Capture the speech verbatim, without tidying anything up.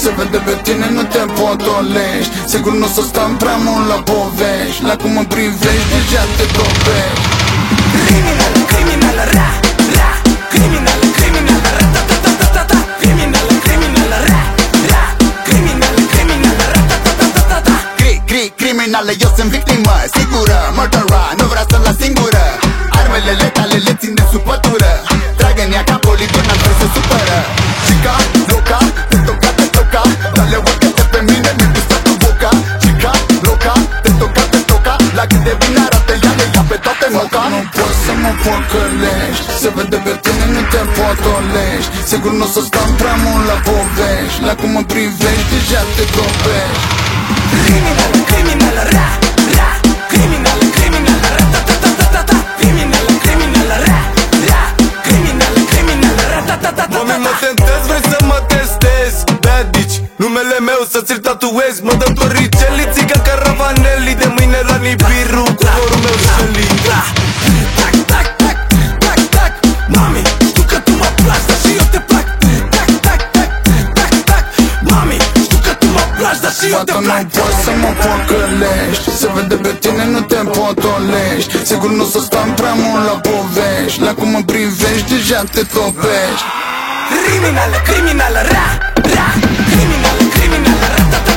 Se vede pe tine, nu te potolești. Sigur nu o să stăm prea mult la povești. La cum mă privești, deja te topești. Criminală, criminală, ra, ra. Criminală, criminală, ra, ta, ta, ta, ta, ta, ta. Criminală, criminală, ra, ra. Criminală, criminală, ra, ta, ta, ta, ta, ta, ta. Cri, cri, criminală, eu sunt victimă sigură. Murdera, nu vrea să-l las singură. Armele letale le țin de sub pătură. Trag în ea ca poligon, altfel se supără. Chica, loca, te toca, te toca. Dale, urcă-te pe mine, mi-e gustat boca. Chica, loca, te toca, te toca. La cât de bine arată ea, le ia pe toate moca. Nu poți să mă pocălești. Se vede pe tine, nu te potolești. Sigur nu o să stăm prea mult la povești. La cum mă privești, deja te topești. Criminală, criminală, ra, ra. Criminală, criminală, ra, ta, ta, ta, ta, ta, ta. Criminală, criminală, ra, ra. Criminală, criminală, ra, ta, ta, ta, ta, ta, ta. Mami, mă tentez, vrei să mă testezi? Bad bitch, numele meu să ți-l tatuez. Mă dă Torricelli, țiga Caravanelli. De mâine la Nibiru, cu vorul meu Shelly. Tac, tac, tac, tac, tac. Mami, știu că tu mă placi, dar și eu te plac. Tac, tac, tac, tac, tac. Mami, știu că tu mă placi, dar și eu te Fata, plac. nu poți să mă pocălești. Se vede pe tine, nu te potolești. Sigur nu o să stăm prea mult la povești. La cum mă privești, deja te topești. Criminală, criminală, ra, ra. Criminală, criminală, ra, ta, ta.